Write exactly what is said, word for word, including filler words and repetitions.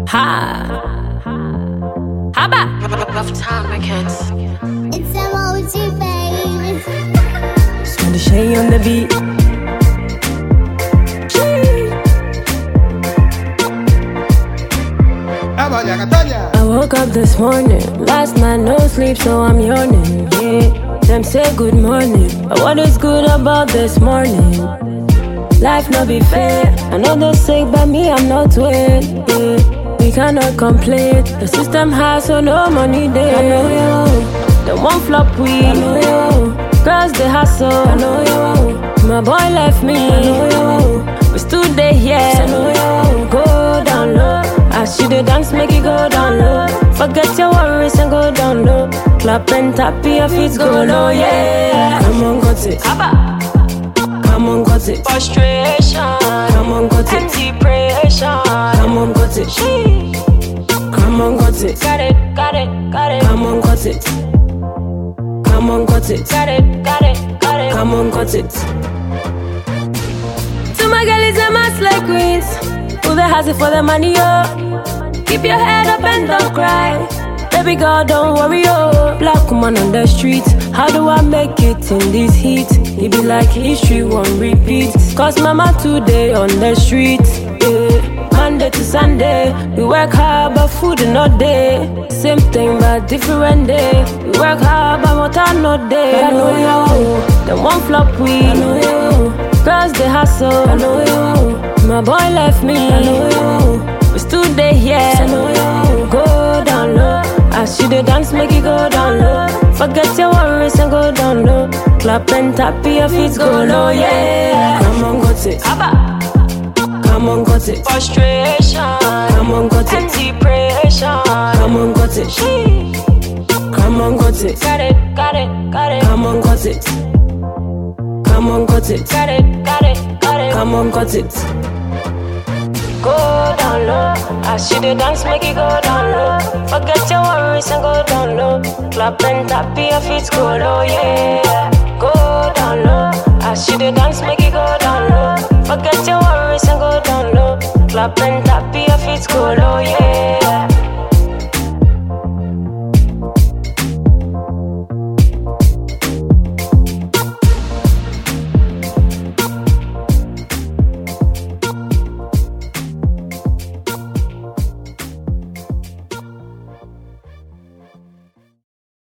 Ha. Haba. Rough time, my kids. It's M O G, baby. Spend the shade on the beat. I woke up this morning, last night no sleep, so I'm yawning. Yeah, them say good morning, but what is good about this morning? Life no be fair. I know they're sick, but me I'm not well. Yeah, we cannot complain. The system has so no money there. I know you, the one flop we. I know you, girls they hustle. I know you, my boy left me. I know you, we still there here. I know you, go down low. As you the dance, make it go down low. Forget your worries and go down low. Clap and tap your feet, go low, yeah. Come on, got it. Come on, got it. Frustration. Come on, got it. Depression. Come on, got it. Come on, got it. Got it, got it, got it. Come on, got it. Come on, got it. Got it, got it, got it. Come on, got it. To my girlies and my slay queens, who the has it for the money, yo? Keep your head up and don't cry. Baby girl, don't worry, yo. Black woman on the street, how do I make it in this heat? It be like history won't repeat. Cause mama today on the street, yeah. Monday to Sunday, we work hard but food is not there. Same thing but different day. We work hard but water not there. But I know you, the one flop we. I know you, girls they hustle. I know you, my boy left me. I know you, we still there, yeah. I know you, go down low. As you the dance, make it go down low. Forget your worries and go down low. Clap and tap your feet, go low, yeah. Come on, got it. Come on, got it. Frustration. Come on, got it. Depression. Come on, got it. Come on, got it. Got it, got it, got it. Come on, got it. Come on, got it. Got it, got it, got it. Come on, got it. Go down low. As you the dance, make it go down low. Forget your worries and go down low. Clap and tap your feet, go low, yeah. Go down low.